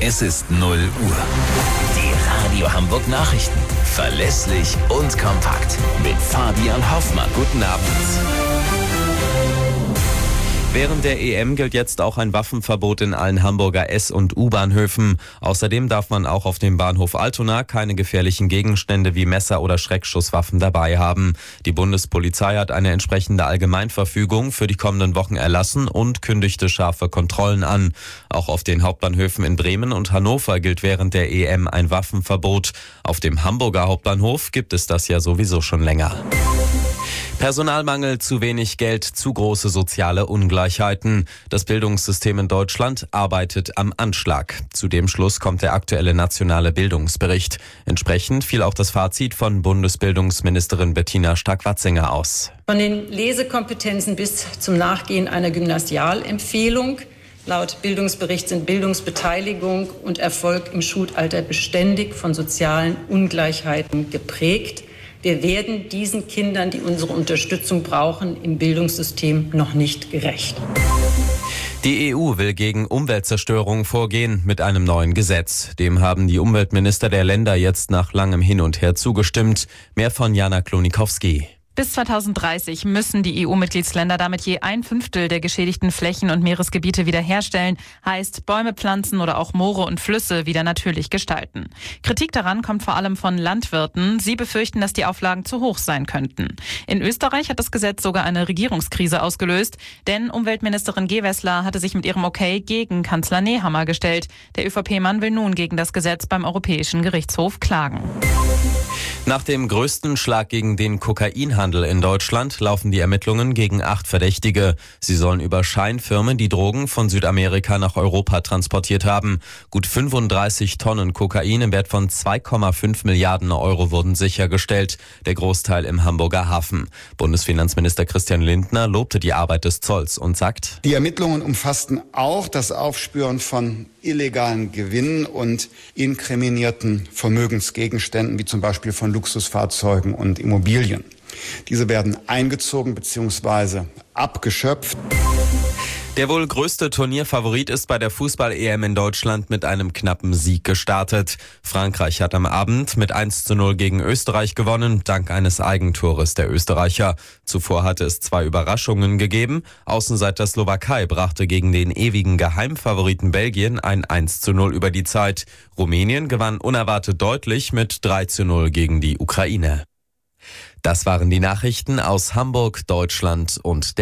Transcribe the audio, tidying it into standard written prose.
Es ist 0 Uhr. Die Radio Hamburg Nachrichten. Verlässlich und kompakt. Mit Fabian Hoffmann. Guten Abend. Während der EM gilt jetzt auch ein Waffenverbot in allen Hamburger S- und U-Bahnhöfen. Außerdem darf man auch auf dem Bahnhof Altona keine gefährlichen Gegenstände wie Messer oder Schreckschusswaffen dabei haben. Die Bundespolizei hat eine entsprechende Allgemeinverfügung für die kommenden Wochen erlassen und kündigte scharfe Kontrollen an. Auch auf den Hauptbahnhöfen in Bremen und Hannover gilt während der EM ein Waffenverbot. Auf dem Hamburger Hauptbahnhof gibt es das ja sowieso schon länger. Personalmangel, zu wenig Geld, zu große soziale Ungleichheiten. Das Bildungssystem in Deutschland arbeitet am Anschlag. Zu dem Schluss kommt der aktuelle nationale Bildungsbericht. Entsprechend fiel auch das Fazit von Bundesbildungsministerin Bettina Stark-Watzinger aus. Von den Lesekompetenzen bis zum Nachgehen einer Gymnasialempfehlung. Laut Bildungsbericht sind Bildungsbeteiligung und Erfolg im Schulalter beständig von sozialen Ungleichheiten geprägt. Wir werden diesen Kindern, die unsere Unterstützung brauchen, im Bildungssystem noch nicht gerecht. Die EU will gegen Umweltzerstörung vorgehen mit einem neuen Gesetz. Dem haben die Umweltminister der Länder jetzt nach langem Hin und Her zugestimmt. Mehr von Jana Klonikowski. Bis 2030 müssen die EU-Mitgliedsländer damit je 1/5 der geschädigten Flächen und Meeresgebiete wiederherstellen, heißt Bäume pflanzen oder auch Moore und Flüsse wieder natürlich gestalten. Kritik daran kommt vor allem von Landwirten. Sie befürchten, dass die Auflagen zu hoch sein könnten. In Österreich hat das Gesetz sogar eine Regierungskrise ausgelöst, denn Umweltministerin Gewessler hatte sich mit ihrem Okay gegen Kanzler Nehammer gestellt. Der ÖVP-Mann will nun gegen das Gesetz beim Europäischen Gerichtshof klagen. Nach dem größten Schlag gegen den Kokainhandel in Deutschland laufen die Ermittlungen gegen 8 Verdächtige. Sie sollen über Scheinfirmen die Drogen von Südamerika nach Europa transportiert haben. Gut 35 Tonnen Kokain im Wert von 2,5 Milliarden Euro wurden sichergestellt. Der Großteil im Hamburger Hafen. Bundesfinanzminister Christian Lindner lobte die Arbeit des Zolls und sagt: Die Ermittlungen umfassten auch das Aufspüren von illegalen Gewinnen und inkriminierten Vermögensgegenständen, wie zum Beispiel von Luxusfahrzeugen und Immobilien. Diese werden eingezogen bzw. abgeschöpft. Der wohl größte Turnierfavorit ist bei der Fußball-EM in Deutschland mit einem knappen Sieg gestartet. Frankreich hat am Abend mit 1:0 gegen Österreich gewonnen, dank eines Eigentores der Österreicher. Zuvor hatte es 2 Überraschungen gegeben. Außenseiter Slowakei brachte gegen den ewigen Geheimfavoriten Belgien ein 1:0 über die Zeit. Rumänien gewann unerwartet deutlich mit 3:0 gegen die Ukraine. Das waren die Nachrichten aus Hamburg, Deutschland und